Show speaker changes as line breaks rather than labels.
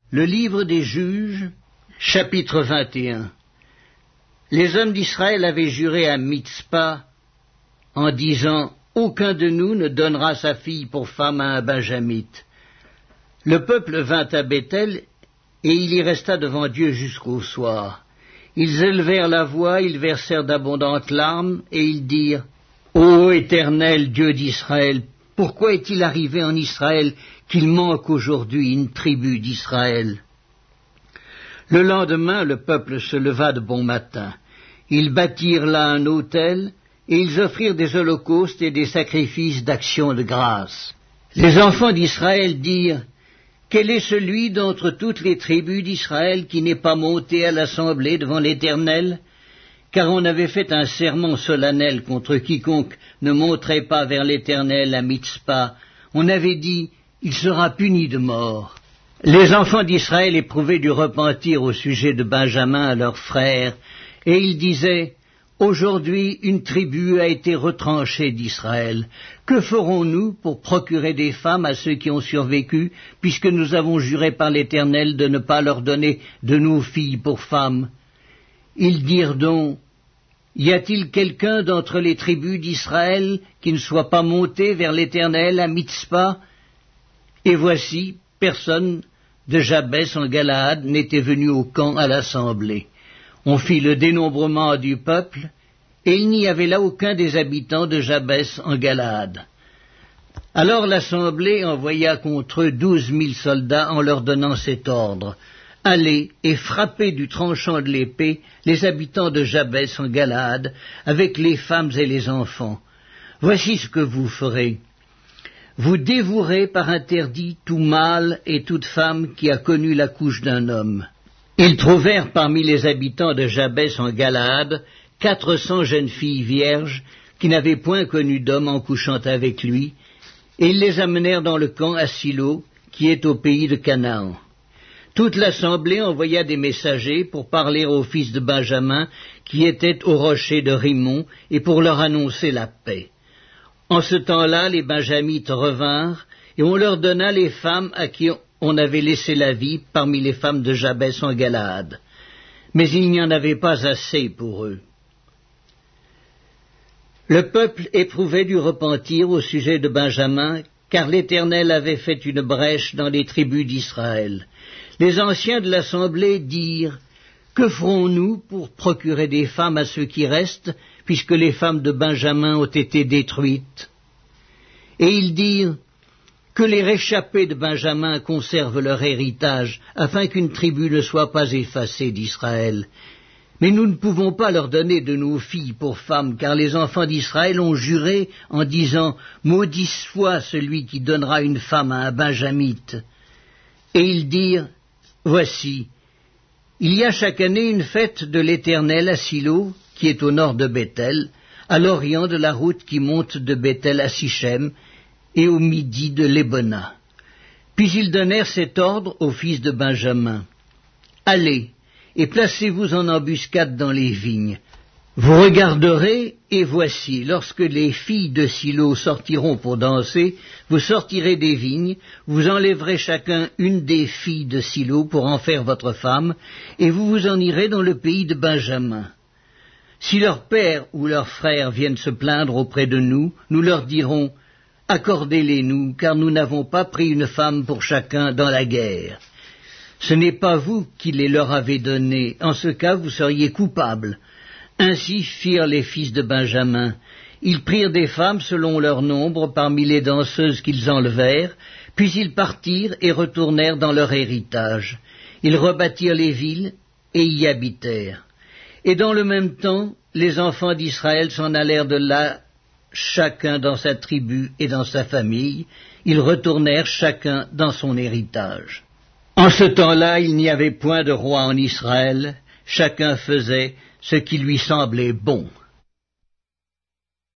Le livre des Juges, chapitre 21. Les hommes d'Israël avaient juré à Mitzpa en disant « Aucun de nous ne donnera sa fille pour femme à un benjamite ». Le peuple vint à Béthel, et il y resta devant Dieu jusqu'au soir. Ils élevèrent la voix, ils versèrent d'abondantes larmes, et ils dirent « Ô Éternel, Dieu d'Israël, pourquoi est-il arrivé en Israël qu'il manque aujourd'hui une tribu d'Israël ?» Le lendemain, le peuple se leva de bon matin. Ils bâtirent là un autel, et ils offrirent des holocaustes et des sacrifices d'action de grâce. Les enfants d'Israël dirent « Quel est celui d'entre toutes les tribus d'Israël qui n'est pas monté à l'assemblée devant l'Éternel ? Car on avait fait un serment solennel contre quiconque ne monterait pas vers l'Éternel à Mitzpa. On avait dit « Il sera puni de mort ». Les enfants d'Israël éprouvaient du repentir au sujet de Benjamin à leurs frères, et ils disaient « Aujourd'hui une tribu a été retranchée d'Israël. Que ferons-nous pour procurer des femmes à ceux qui ont survécu, puisque nous avons juré par l'Éternel de ne pas leur donner de nos filles pour femmes ?» Ils dirent donc « Y a-t-il quelqu'un d'entre les tribus d'Israël qui ne soit pas monté vers l'Éternel à Mitzpa ?» Et voici, personne de Jabès en Galaad n'était venu au camp à l'assemblée. On fit le dénombrement du peuple, et il n'y avait là aucun des habitants de Jabès en Galaad. Alors l'assemblée envoya contre eux 12 000 soldats en leur donnant cet ordre. Allez et frappez du tranchant de l'épée les habitants de Jabès en Galaad, avec les femmes et les enfants. Voici ce que vous ferez. Vous dévouerez par interdit tout mâle et toute femme qui a connu la couche d'un homme. Ils trouvèrent parmi les habitants de Jabès en Galaad 400 jeunes filles vierges qui n'avaient point connu d'homme en couchant avec lui, et ils les amenèrent dans le camp à Silo, qui est au pays de Canaan. Toute l'assemblée envoya des messagers pour parler aux fils de Benjamin qui étaient au rocher de Rimon et pour leur annoncer la paix. En ce temps-là, les Benjamites revinrent, et on leur donna les femmes à qui on avait laissé la vie parmi les femmes de Jabès en Galaad. Mais il n'y en avait pas assez pour eux. Le peuple éprouvait du repentir au sujet de Benjamin, car l'Éternel avait fait une brèche dans les tribus d'Israël. Les anciens de l'assemblée dirent « Que ferons-nous pour procurer des femmes à ceux qui restent, puisque les femmes de Benjamin ont été détruites ?» Et ils dirent « Que les réchappés de Benjamin conservent leur héritage, afin qu'une tribu ne soit pas effacée d'Israël. Mais nous ne pouvons pas leur donner de nos filles pour femmes, car les enfants d'Israël ont juré en disant « Maudit soit celui qui donnera une femme à un benjamite. » Et ils dirent « Voici, il y a chaque année une fête de l'Éternel à Silo, qui est au nord de Béthel, à l'orient de la route qui monte de Béthel à Sichem, et au midi de Lébona. » Puis ils donnèrent cet ordre aux fils de Benjamin. « Allez, et placez-vous en embuscade dans les vignes. Vous regarderez, et voici, lorsque les filles de Silo sortiront pour danser, vous sortirez des vignes, vous enlèverez chacun une des filles de Silo pour en faire votre femme, et vous vous en irez dans le pays de Benjamin. Si leur père ou leurs frères viennent se plaindre auprès de nous, nous leur dirons « Accordez-les-nous, car nous n'avons pas pris une femme pour chacun dans la guerre. » Ce n'est pas vous qui les leur avez donnés, en ce cas vous seriez coupables. Ainsi firent les fils de Benjamin. Ils prirent des femmes selon leur nombre parmi les danseuses qu'ils enlevèrent, puis ils partirent et retournèrent dans leur héritage. Ils rebâtirent les villes et y habitèrent. Et dans le même temps, les enfants d'Israël s'en allèrent de là, chacun dans sa tribu et dans sa famille. Ils retournèrent chacun dans son héritage. En ce temps-là, il n'y avait point de roi en Israël, chacun faisait ce qui lui semblait bon.